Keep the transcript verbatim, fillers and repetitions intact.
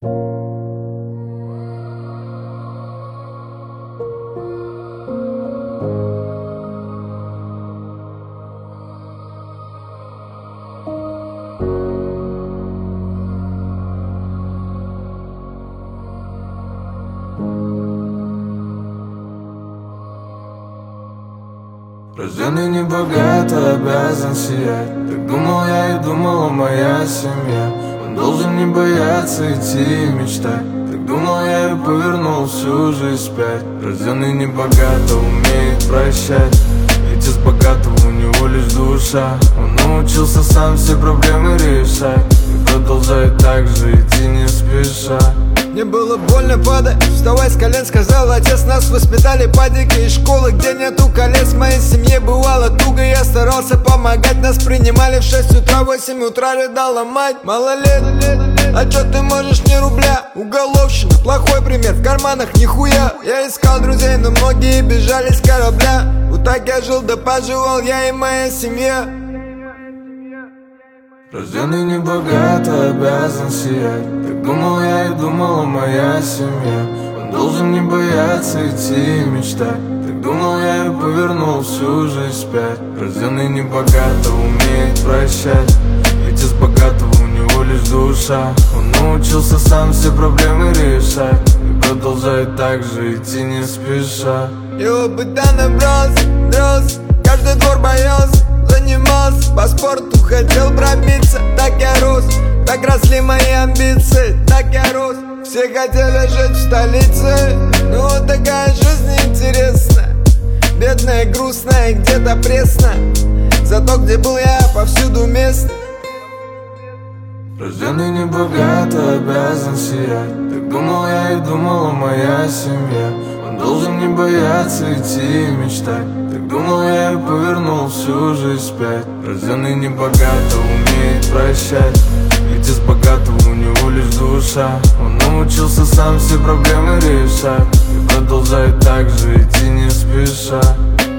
Рожденный небогато, обязан сиять. Так думал я и думала моя семья. Он должен не бояться идти и мечтать. Так думал я и повернул всю жизнь вспять. Рожденный небогато, умеет прощать. Ведь из богатого у него лишь душа. Он научился сам все проблемы решать и продолжает так же идти не спеша. Мне было больно падать, вставай с колен, сказал отец. Нас воспитали падики из школы, где нету колец. В моей семье бывало туго, я старался помогать. Нас принимали в шесть утра, в восемь утра рыдала мать. Мало лет, а чё ты можешь ни рубля? Уголовщина, плохой пример, в карманах нихуя. Я искал друзей, но многие бежали с корабля. Вот так я жил, да поживал я и моя семья. Рожденный небогато, обязан сиять. Так думал я и думала моя семья. Он должен не бояться идти и мечтать. Так думал я и повернул всю жизнь вспять. Рожденный небогато, умеет прощать. Ведь из богатого у него лишь душа. Он научился сам все проблемы решать и продолжает так же идти не спеша. И опыта набрался, дрался, каждый двор боялся. Занимался, по спорту хотел пробиться. Так я рос, так росли мои амбиции. Так я рос, все хотели жить в столице. Ну вот такая жизнь интересная. Бедная, грустная, где-то пресно. Зато где был я, повсюду место. Рожденный небогато, обязан сиять. Так думал я и думала моя семья. Он должен не бояться идти и мечтать. Так думал я и повернул всю жизнь вспять. Рожденный небогато, умеет прощать. Ведь из богатого у него лишь душа. Он научился сам все проблемы решать и продолжает так же идти не спеша.